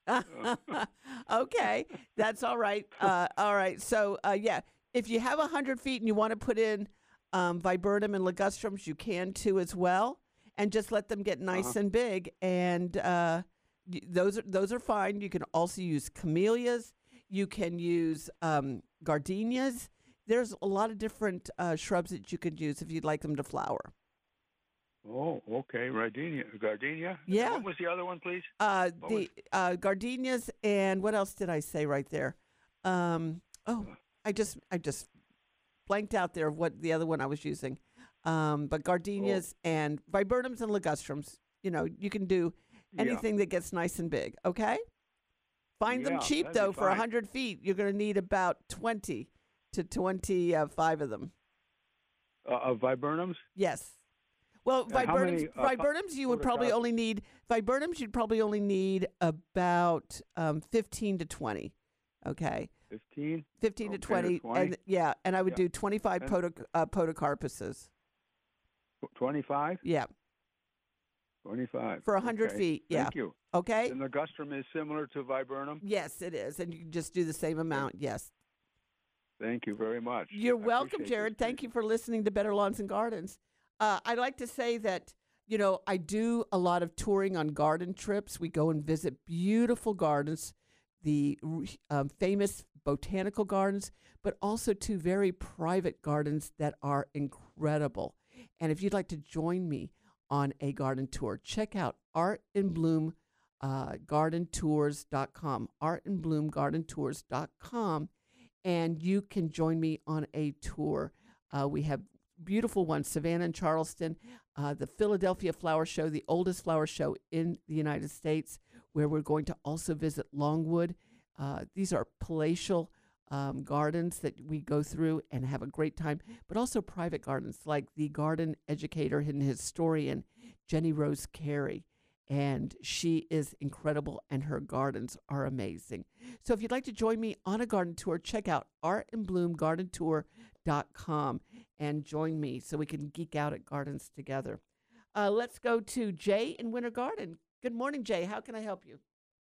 [SPEAKER 1] Okay, that's all right. Uh, all right. So uh, yeah, if you have one hundred feet and you want to put in um, viburnum and ligustrums, you can too as well, and just let them get nice
[SPEAKER 11] Uh-huh.
[SPEAKER 1] and big. And uh, y- those are those are fine. You can also use camellias. You can use um, gardenias. There's a lot of different uh, shrubs that you could use if you'd like them to flower.
[SPEAKER 11] Oh, okay. Gardenia. Gardenia.
[SPEAKER 1] Yeah.
[SPEAKER 11] What was the other one, please?
[SPEAKER 1] Uh,
[SPEAKER 11] What
[SPEAKER 1] the uh, gardenias and what else did I say right there? Um, oh, I just I just blanked out there of what the other one I was using. Um, but gardenias
[SPEAKER 11] Oh.
[SPEAKER 1] and viburnums and ligustrums. You know, you can do
[SPEAKER 11] Yeah.
[SPEAKER 1] anything that gets nice and big. Okay. Find them
[SPEAKER 11] Yeah,
[SPEAKER 1] cheap
[SPEAKER 11] that'd be
[SPEAKER 1] though. For a
[SPEAKER 11] fine.
[SPEAKER 1] hundred feet, you're going to need about twenty to twenty-five of them.
[SPEAKER 11] Uh, uh, viburnums.
[SPEAKER 1] Yes. Well,
[SPEAKER 11] And how
[SPEAKER 1] viburnums,
[SPEAKER 11] many, uh,
[SPEAKER 1] viburnums, you would probably
[SPEAKER 11] photocopies?
[SPEAKER 1] only need viburnums. You'd probably only need about um, fifteen to twenty. Okay,
[SPEAKER 11] Fifteen.
[SPEAKER 1] fifteen to
[SPEAKER 11] Okay, to
[SPEAKER 1] twenty,
[SPEAKER 11] twenty.
[SPEAKER 1] and yeah, and I would
[SPEAKER 11] Yeah.
[SPEAKER 1] do twenty-five
[SPEAKER 11] And-
[SPEAKER 1] podo, uh, podocarpuses.
[SPEAKER 11] Twenty-five.
[SPEAKER 1] Yeah,
[SPEAKER 11] Twenty-five.
[SPEAKER 1] for a hundred
[SPEAKER 11] Okay.
[SPEAKER 1] feet. Yeah.
[SPEAKER 11] Thank you.
[SPEAKER 1] Okay.
[SPEAKER 11] And the ligustrum is similar to viburnum.
[SPEAKER 1] Yes, it is, and you can just do the same amount. Yes.
[SPEAKER 11] Thank you very much.
[SPEAKER 1] You're
[SPEAKER 11] I
[SPEAKER 1] welcome,
[SPEAKER 11] appreciate
[SPEAKER 1] Jared.
[SPEAKER 11] this.
[SPEAKER 1] Thank you for listening to Better Lawns and Gardens. Uh, I'd like to say that, you know, I do a lot of touring on garden trips. We go and visit beautiful gardens, the um, famous botanical gardens, but also two very private gardens that are incredible. And if you'd like to join me on a garden tour, check out Art in Bloom uh, garden tours dot com, art and bloom garden tours dot com, and you can join me on a tour. Uh, we have beautiful ones, Savannah and Charleston, uh, the Philadelphia Flower Show, the oldest flower show in the United States, where we're going to also visit Longwood. Uh, these are palatial um, gardens that we go through and have a great time, but also private gardens like the garden educator and historian, Jenny Rose Carey. And she is incredible, and her gardens are amazing. So if you'd like to join me on a garden tour, check out art and bloom garden tour dot com and join me so we can geek out at gardens together. Uh, let's go to Jay in Winter Garden. Good morning, Jay. How can I help you?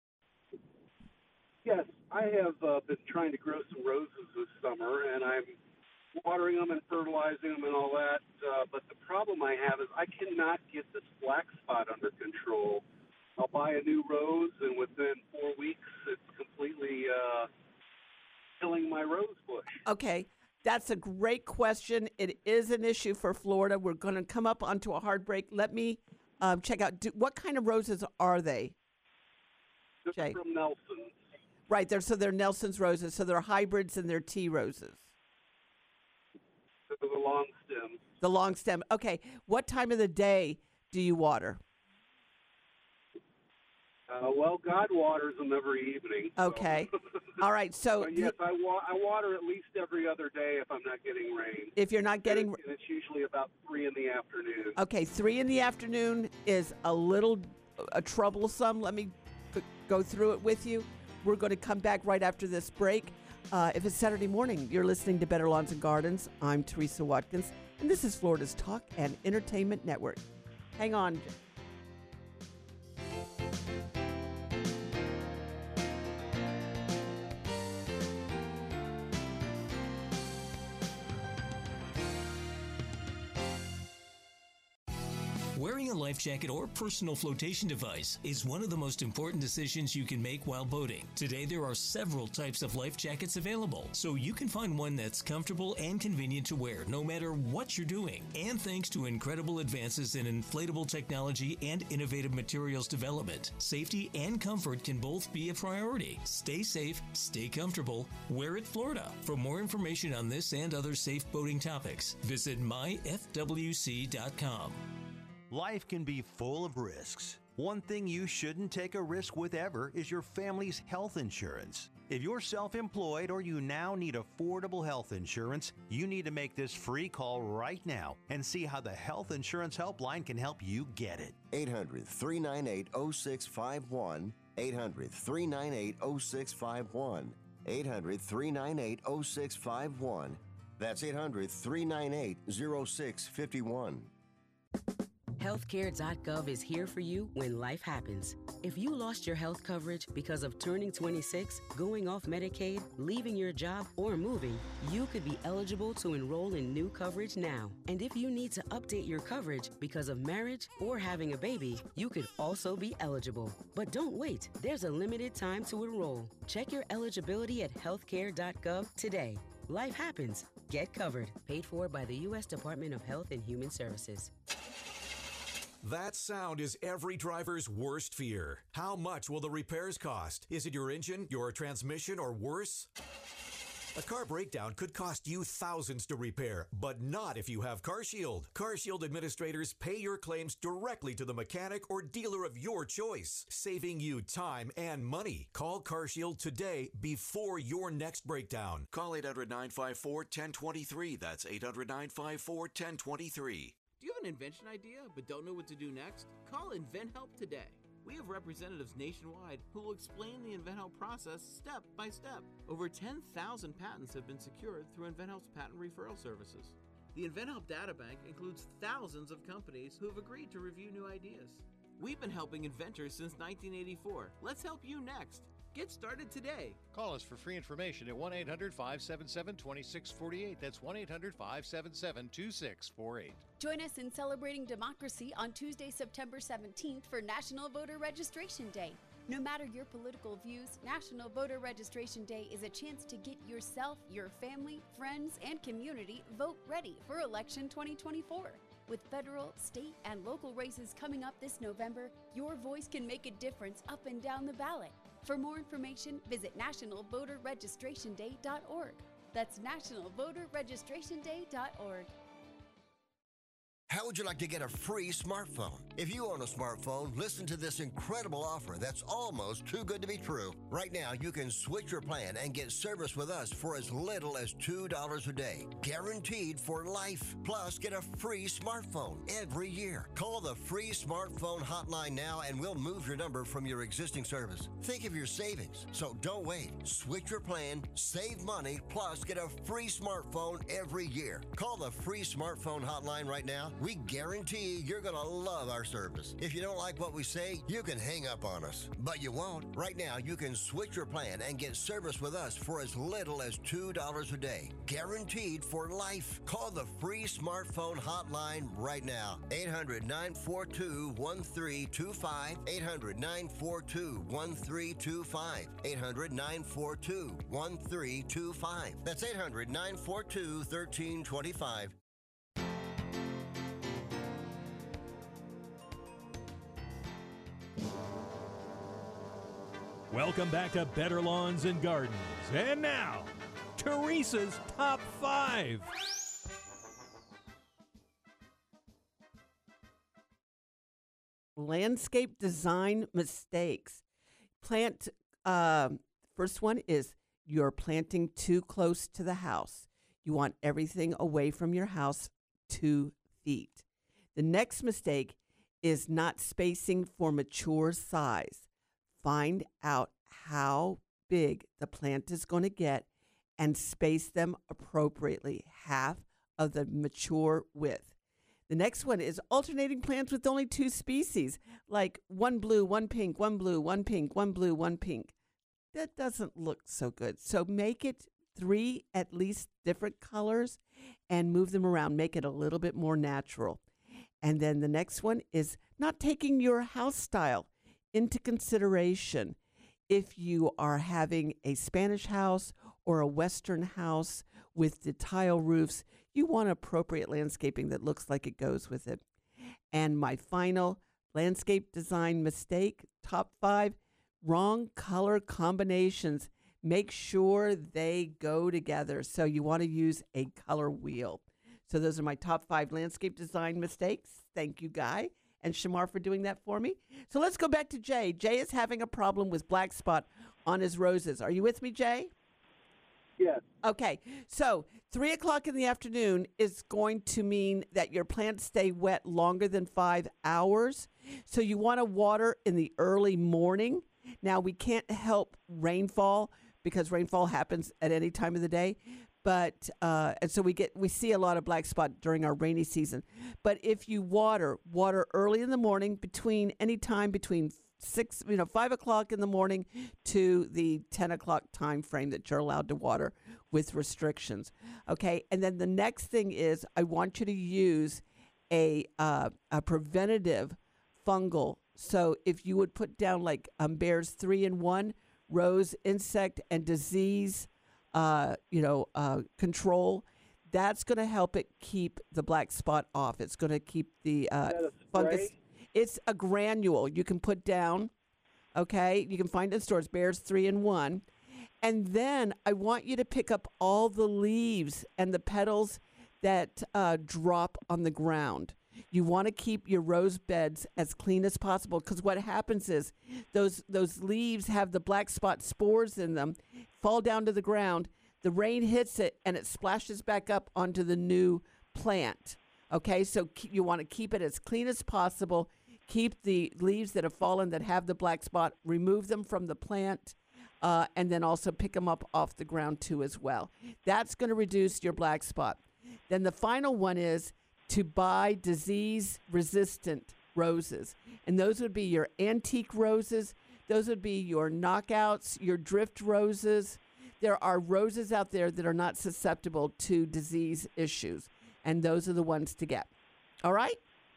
[SPEAKER 12] Yes, I have uh, been trying to grow some roses this summer, and I'm watering them and fertilizing them and all that. Uh, but the problem I have is I cannot get this black spot under control. I'll buy a new rose, and within four weeks, it's completely uh, killing my rose bush.
[SPEAKER 1] Okay, that's a great question. It is an issue for Florida. We're going to come up onto a hard break. Let me um, check out. Do, what kind of roses are they,
[SPEAKER 12] They're
[SPEAKER 1] Jay?
[SPEAKER 12] from Nelson's.
[SPEAKER 1] Right, they're, so they're Nelson's roses. So they're hybrids and they're tea roses.
[SPEAKER 12] The long stem.
[SPEAKER 1] The long stem. Okay, what time of the day do you water?
[SPEAKER 12] Uh, well, God waters them every evening. So.
[SPEAKER 1] Okay. All right. So
[SPEAKER 12] but yes, I, wa- I water at least every other day if I'm not getting rain.
[SPEAKER 1] If you're not getting,
[SPEAKER 12] and it's, and it's usually about three in the afternoon.
[SPEAKER 1] Okay, three in the afternoon is a little uh, troublesome. Let me g- go through it with you. We're going to come back right after this break. Uh, if it's Saturday morning, you're listening to Better Lawns and Gardens. I'm Teresa Watkins, and this is Florida's Talk and Entertainment Network. Hang on.
[SPEAKER 13] Wearing a life jacket or personal flotation device is one of the most important decisions you can make while boating. Today, there are several types of life jackets available, so you can find one that's comfortable and convenient to wear no matter what you're doing. And thanks to incredible advances in inflatable technology and innovative materials development, safety and comfort can both be a priority. Stay safe, stay comfortable, wear it Florida. For more information on this and other safe boating topics, visit my f w c dot com.
[SPEAKER 3] Life can be full of risks. One thing you shouldn't take a risk with ever is your family's health insurance. If you're self-employed or you now need affordable health insurance, you need to make this free call right now and see how the Health Insurance Helpline can help you get it.
[SPEAKER 4] eight hundred, three nine eight, oh six five one. eight hundred, three nine eight, oh six five one. eight hundred, three nine eight, oh six five one. That's eight hundred, three nine eight, oh six five one.
[SPEAKER 7] healthcare dot gov is here for you when life happens. If you lost your health coverage because of turning twenty-six, going off Medicaid, leaving your job, or moving, you could be eligible to enroll in new coverage now. And if you need to update your coverage because of marriage or having a baby, you could also be eligible. But don't wait. There's a limited time to enroll. Check your eligibility at healthcare dot gov today. Life happens. Get covered. Paid for by the U S Department of Health and Human Services.
[SPEAKER 14] That sound is every driver's worst fear. How much will the repairs cost? Is it your engine, your transmission, or worse? A car breakdown could cost you thousands to repair, but not if you have CarShield. CarShield administrators pay your claims directly to the mechanic or dealer of your choice, saving you time and money. Call CarShield today before your next breakdown. Call eight hundred, nine five four, one zero two three. That's eight hundred, nine five four, one zero two three.
[SPEAKER 15] Do you have an invention idea but don't know what to do next? Call InventHelp today. We have representatives nationwide who will explain the InventHelp process step by step. Over ten thousand patents have been secured through InventHelp's patent referral services. The InventHelp Databank includes thousands of companies who have agreed to review new ideas. We've been helping inventors since nineteen eighty-four. Let's help you next. Get started today.
[SPEAKER 16] Call us for free information at one eight hundred, five seven seven, two six four eight. That's one eight hundred, five seven seven, two six four eight.
[SPEAKER 17] Join us in celebrating democracy on Tuesday, September seventeenth for National Voter Registration Day. No matter your political views, National Voter Registration Day is a chance to get yourself, your family, friends, and community vote ready for election twenty twenty-four. With federal, state, and local races coming up this November, your voice can make a difference up and down the ballot. For more information, visit national voter registration day dot org. That's national voter registration day dot org.
[SPEAKER 4] How would you like to get a free smartphone? If you own a smartphone, listen to this incredible offer that's almost too good to be true. Right now, you can switch your plan and get service with us for as little as two dollars a day. Guaranteed for life. Plus, get a free smartphone every year. Call the free smartphone hotline now and we'll move your number from your existing service. Think of your savings. So don't wait. Switch your plan, save money, plus get a free smartphone every year. Call the free smartphone hotline right now. We guarantee you're going to love our service. If you don't like what we say, you can hang up on us. But you won't. Right now, you can switch your plan and get service with us for as little as two dollars a day. Guaranteed for life. Call the free smartphone hotline right now. eight hundred, nine four two, one three two five. eight hundred, nine four two, one three two five. eight hundred, nine four two, one three two five. That's eight hundred, nine four two, one three two five.
[SPEAKER 18] Welcome back to Better Lawns and Gardens. And now, Teresa's Top five.
[SPEAKER 1] Landscape design mistakes. Plant, uh, first one is you're planting too close to the house. You want everything away from your house two feet. The next mistake is not spacing for mature size. Find out how big the plant is going to get and space them appropriately, half of the mature width. The next one is alternating plants with only two species, like one blue, one pink, one blue, one pink, one blue, one pink. That doesn't look so good. So make it three at least different colors and move them around. Make it a little bit more natural. And then the next one is not taking your house style into consideration. If you are having a Spanish house or a Western house with the tile roofs, you want appropriate landscaping that looks like it goes with it. And my final landscape design mistake, top five, wrong color combinations. Make sure they go together. So you want to use a color wheel. So those are my top five landscape design mistakes. Thank you, Guy and Shamar, for doing that for me. So let's go back to Jay. Jay is having a problem with black spot on his roses. Are you with me, Jay?
[SPEAKER 12] Yes.
[SPEAKER 1] Okay. So three o'clock in the afternoon is going to mean that your plants stay wet longer than five hours. So you want to water in the early morning. Now, we can't help rainfall because rainfall happens at any time of the day. But uh, and so we get we see a lot of black spot during our rainy season. But if you water, water early in the morning between any time between six, you know, five o'clock in the morning to the ten o'clock time frame that you're allowed to water with restrictions. Okay, and then the next thing is I want you to use a uh, a preventative fungal. So if you would put down like um, Bayer's three in one, rose, insect, and disease. Uh, you know, uh, control, that's going to help it keep the black spot off. It's going to keep the uh, fungus. It's a granule you can put down, okay? You can find it in stores, Bayer's three in one. And then I want you to pick up all the leaves and the petals that uh, drop on the ground. You want to keep your rose beds as clean as possible because what happens is those those leaves have the black spot spores in them, fall down to the ground, the rain hits it, and it splashes back up onto the new plant. Okay, so keep, you want to keep it as clean as possible. Keep the leaves that have fallen that have the black spot, remove them from the plant, uh, and then also pick them up off the ground too as well. That's going to reduce your black spot. Then the final one is to buy disease-resistant roses. And those would be your antique roses. Those would be your knockouts, your drift roses. There are roses out there that are not susceptible to disease issues. And those are the ones to get. All right?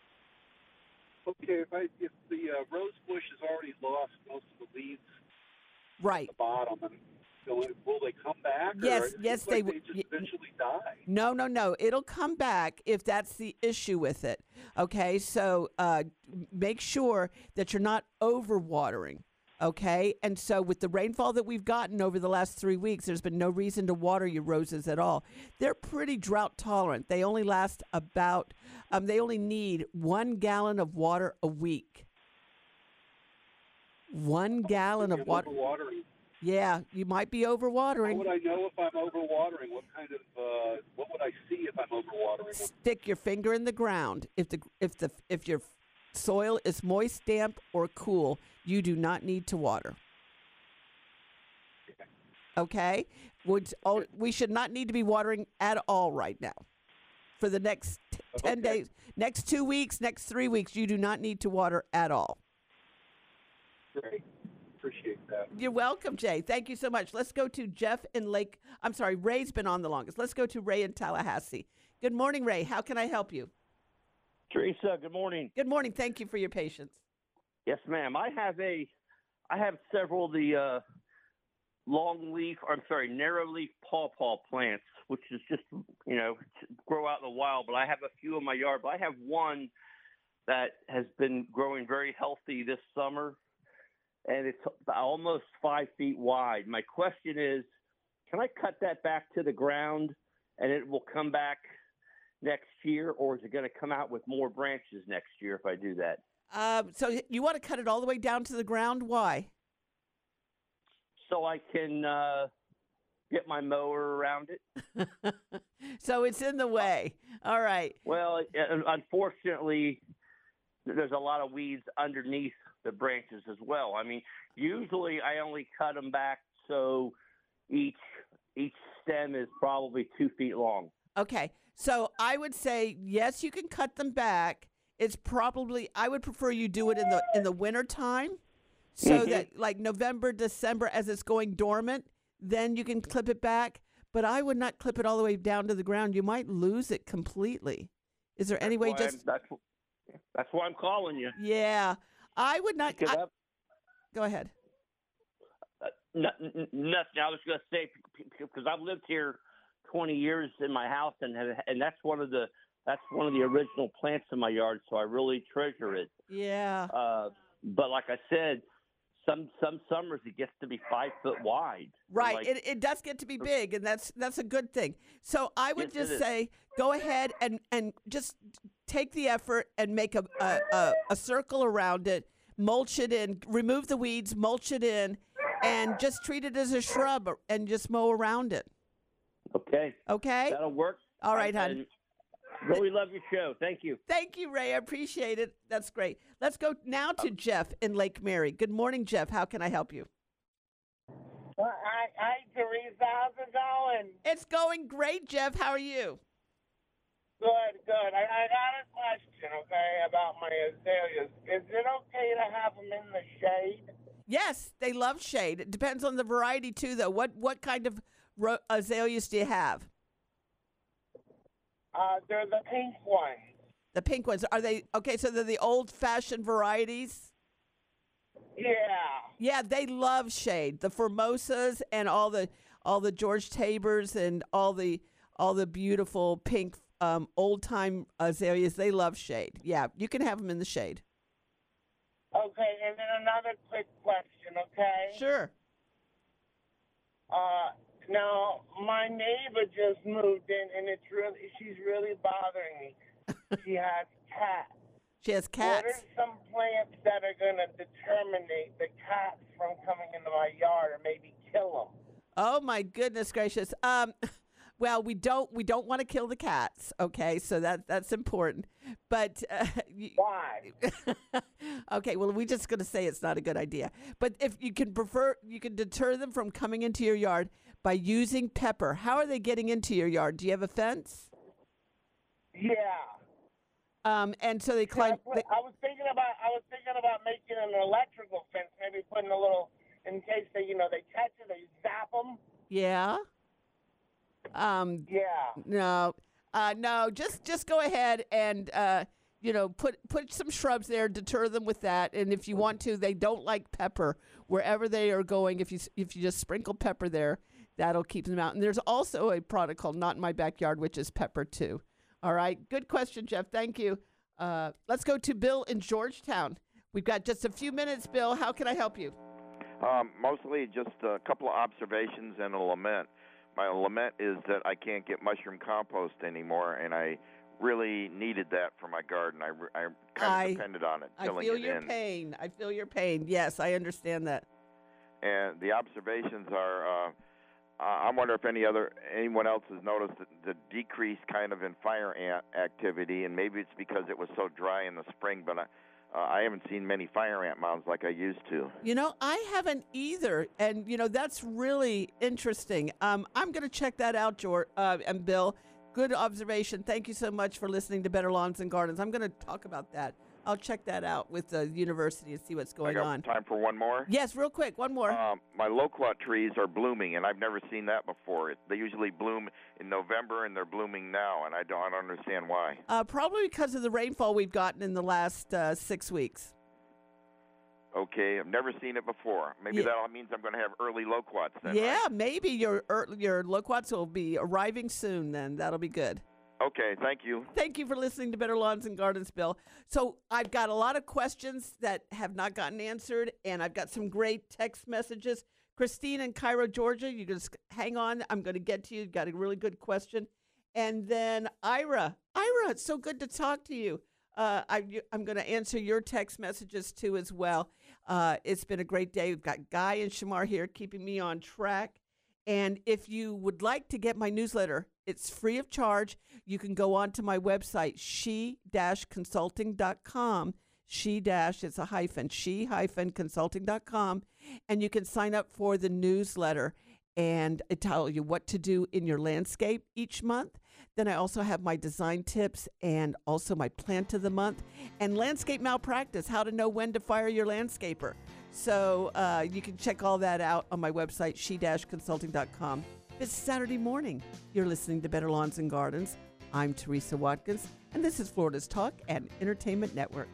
[SPEAKER 12] Okay, if, I, if the uh, rose bush has already lost most of the leaves
[SPEAKER 1] right.
[SPEAKER 12] at the bottom, and going, will they come back?
[SPEAKER 1] Yes,
[SPEAKER 12] or it
[SPEAKER 1] yes,
[SPEAKER 12] seems
[SPEAKER 1] they
[SPEAKER 12] like
[SPEAKER 1] w-
[SPEAKER 12] they just eventually die.
[SPEAKER 1] No, no, no. It'll come back if that's the issue with it. Okay, so uh, make sure that you're not overwatering. Okay, and so with the rainfall that we've gotten over the last three weeks, there's been no reason to water your roses at all. They're pretty drought tolerant. They only last about, um, they only need one gallon of water a week. One gallon of
[SPEAKER 12] I'm
[SPEAKER 1] water.
[SPEAKER 12] overwatering.
[SPEAKER 1] Yeah, you might be
[SPEAKER 12] How
[SPEAKER 1] overwatering.
[SPEAKER 12] would I know if I'm overwatering? What kind of uh, what would I see if I'm overwatering?
[SPEAKER 1] Stick your finger in the ground. If the if the if your soil is moist, damp, or cool, you do not need to water. Okay? Would, oh, we should not need to be watering at all right now. For the next t- ten
[SPEAKER 12] Okay.
[SPEAKER 1] days, next two weeks, next three weeks, you do not need to water at all.
[SPEAKER 12] Great. Appreciate that.
[SPEAKER 1] You're welcome, Jay. Thank you so much. Let's go to Jeff in Lake. I'm sorry, Ray's been on the longest. Let's go to Ray in Tallahassee. Good morning, Ray. How can I help you?
[SPEAKER 19] Teresa, good morning.
[SPEAKER 1] Good morning. Thank you for your patience.
[SPEAKER 19] Yes, ma'am. I have a, I have several of the uh, long leaf, or I'm sorry, narrow leaf pawpaw plants, which is just, you know, grow out in the wild. But I have a few in my yard. But I have one that has been growing very healthy this summer, and it's almost five feet wide. My question is, can I cut that back to the ground, and it will come back next year, or is it going to come out with more branches next year if I do that?
[SPEAKER 1] Um, so you want to cut it all the way down to the ground? Why?
[SPEAKER 19] So I can uh, get my mower around it.
[SPEAKER 1] So it's in the way. All right.
[SPEAKER 19] Well, uh, unfortunately, there's a lot of weeds underneath the branches as well. I mean, usually I only cut them back so each each stem is probably two feet long.
[SPEAKER 1] Okay. So I would say, yes, you can cut them back. It's probably, I would prefer you do it in the in the winter time, so
[SPEAKER 19] Mhm.
[SPEAKER 1] that like November, December, as it's going dormant, then you can clip it back. But I would not clip it all the way down to the ground. You might lose it completely. Is there any way
[SPEAKER 19] That's why
[SPEAKER 1] just?
[SPEAKER 19] I'm- that's that's why I'm calling you.
[SPEAKER 1] Yeah, I would not.
[SPEAKER 19] Because
[SPEAKER 1] I-
[SPEAKER 19] I've-
[SPEAKER 1] go ahead.
[SPEAKER 19] Uh, n- n- nothing. I was going to say because I've lived here twenty years in my house, and have, and that's one of the that's one of the original plants in my yard. So I really treasure it.
[SPEAKER 1] Yeah.
[SPEAKER 19] Uh, but like I said, some some summers it gets to be five foot wide.
[SPEAKER 1] Right.
[SPEAKER 19] Like,
[SPEAKER 1] it, it does get to be big, and that's that's a good thing. So I would
[SPEAKER 19] Yes, it
[SPEAKER 1] just
[SPEAKER 19] is.
[SPEAKER 1] say, go ahead and, and just take the effort and make a, a, a, a circle around it, mulch it in, remove the weeds, mulch it in, and just treat it as a shrub or- and just mow around it.
[SPEAKER 19] Okay.
[SPEAKER 1] Okay?
[SPEAKER 19] That'll work.
[SPEAKER 1] All right,
[SPEAKER 19] I-
[SPEAKER 1] hon.
[SPEAKER 19] and Really love your show. Thank you.
[SPEAKER 1] Thank you, Ray. I appreciate it. That's great. Let's go now to Jeff in Lake Mary. Good morning, Jeff. How can I help you?
[SPEAKER 20] Well, hi, hi, Teresa. How's it going?
[SPEAKER 1] It's going great, Jeff. How are you?
[SPEAKER 20] Good, good. I, I got a question, okay, about my azaleas. Is it okay to have them in the shade?
[SPEAKER 1] Yes, they love shade. It depends on the variety, too, though. What what kind of ro- azaleas do you have?
[SPEAKER 20] Uh, they're the pink ones.
[SPEAKER 1] The pink ones. Are they, okay, so they're the old-fashioned varieties?
[SPEAKER 20] Yeah.
[SPEAKER 1] Yeah, they love shade. The Formosas and all the all the George Tabors and all the all the beautiful pink um, old-time azaleas, they love shade. Yeah, you can have them in the shade.
[SPEAKER 20] Okay, and then another quick question, okay?
[SPEAKER 1] Sure.
[SPEAKER 20] Uh, now, my neighbor just moved in, and it's really, she's really bothering me. She has cats.
[SPEAKER 1] She has cats.
[SPEAKER 20] What are some plants that are going to determine the cats from coming into my yard or maybe kill them?
[SPEAKER 1] Oh my goodness gracious. Um, well, we don't we don't want to kill the cats. Okay, so that that's important. But uh, you,
[SPEAKER 20] why?
[SPEAKER 1] Okay, well, we're just going to say it's not a good idea. But if you can prefer, you can deter them from coming into your yard by using pepper. How are they getting into your yard? Do you have a fence?
[SPEAKER 20] Yeah.
[SPEAKER 1] Um, and so they climb.
[SPEAKER 20] I, put, I was thinking about I was thinking about making an electrical fence, maybe putting a little in case they you know they catch it, they zap them.
[SPEAKER 1] Yeah. Um,
[SPEAKER 20] yeah.
[SPEAKER 1] No. Uh, no. Just just go ahead and uh, you know, put put some shrubs there, deter them with that. And if you want to, they don't like pepper wherever they are going. If you if you just sprinkle pepper there, that'll keep them out. And there's also a product called Not in My Backyard, which is pepper too. All right, good question, Jeff. Thank you. Uh, let's go to Bill in Georgetown. We've got just a few minutes, Bill. How can I help you?
[SPEAKER 21] Um, mostly just a couple of observations and a lament. My lament is that I can't get mushroom compost anymore, and I really needed that for my garden. I, I kind of
[SPEAKER 1] I,
[SPEAKER 21] depended on it,
[SPEAKER 1] I
[SPEAKER 21] filling
[SPEAKER 1] feel
[SPEAKER 21] it
[SPEAKER 1] your
[SPEAKER 21] in.
[SPEAKER 1] pain. I feel your pain. Yes, I understand that.
[SPEAKER 21] And the observations are, uh, I wonder if any other anyone else has noticed the, the decrease kind of in fire ant activity, and maybe it's because it was so dry in the spring, but I, uh, I haven't seen many fire ant mounds like I used to.
[SPEAKER 1] You know, I haven't either, and you know that's really interesting. Um, I'm going to check that out, George uh, and Bill. Good observation. Thank you so much for listening to Better Lawns and Gardens. I'm going to talk about that. I'll check that out with the university and see what's going
[SPEAKER 21] I got
[SPEAKER 1] on.
[SPEAKER 21] Time for one more?
[SPEAKER 1] Yes, real quick, one more.
[SPEAKER 21] Um, my loquat trees are blooming, and I've never seen that before. It, they usually bloom in November, and they're blooming now, and I don't understand why.
[SPEAKER 1] Uh, probably because of the rainfall we've gotten in the last uh, six weeks.
[SPEAKER 21] Okay, I've never seen it before. Maybe
[SPEAKER 1] Yeah.
[SPEAKER 21] that means I'm going to have early loquats then.
[SPEAKER 1] Yeah,
[SPEAKER 21] right?
[SPEAKER 1] maybe your er, your loquats will be arriving soon. Then that'll be good.
[SPEAKER 21] Okay, thank you.
[SPEAKER 1] Thank you for listening to Better Lawns and Gardens, Bill. So I've got a lot of questions that have not gotten answered, and I've got some great text messages. Christine in Cairo, Georgia, you just hang on. I'm going to get to you. You've got a really good question. And then Ira. Ira, it's so good to talk to you. Uh, I, I'm going to answer your text messages, too, as well. Uh, it's been a great day. We've got Guy and Shamar here keeping me on track. And if you would like to get my newsletter, it's free of charge. You can go on to my website, she dash consulting dot com. She dash, it's a hyphen, she hyphen consulting dot com. And you can sign up for the newsletter. And it tells you what to do in your landscape each month. Then I also have my design tips and also my plant of the month and landscape malpractice, how to know when to fire your landscaper. So uh, you can check all that out on my website, she dash consulting dot com. It's Saturday morning. You're listening to Better Lawns and Gardens. I'm Teresa Watkins, and this is Florida's Talk and Entertainment Network.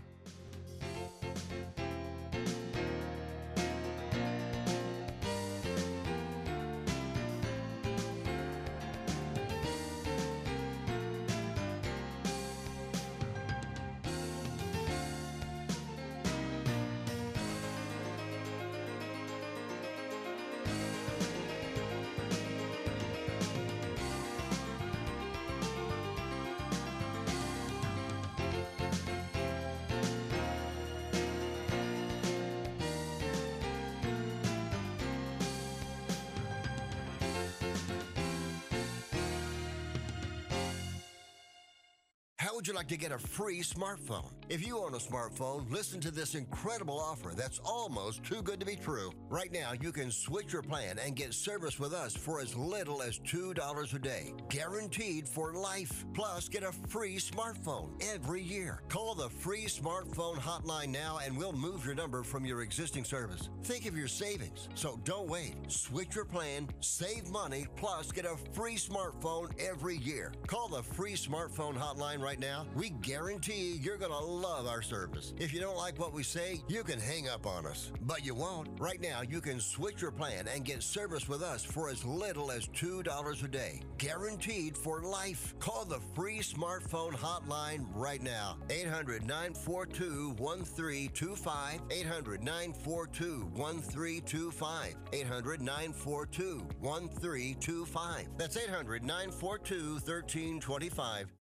[SPEAKER 4] How would you like to get a free smartphone? If you own a smartphone, listen to this incredible offer that's almost too good to be true. Right now, you can switch your plan and get service with us for as little as two dollars a day. Guaranteed for life. Plus, get a free smartphone every year. Call the free smartphone hotline now and we'll move your number from your existing service. Think of your savings, so don't wait. Switch your plan, save money, plus get a free smartphone every year. Call the free smartphone hotline right now. We guarantee you're going to love our service. If you don't like what we say, you can hang up on us. But you won't. Right now, you can switch your plan and get service with us for as little as two dollars a day. Guaranteed for life. Call the free smartphone hotline right now. eight hundred, nine four two, one three two five. eight hundred, nine four two, one three two five. eight hundred, nine four two, one three two five. That's eight hundred, nine four two, one three two five.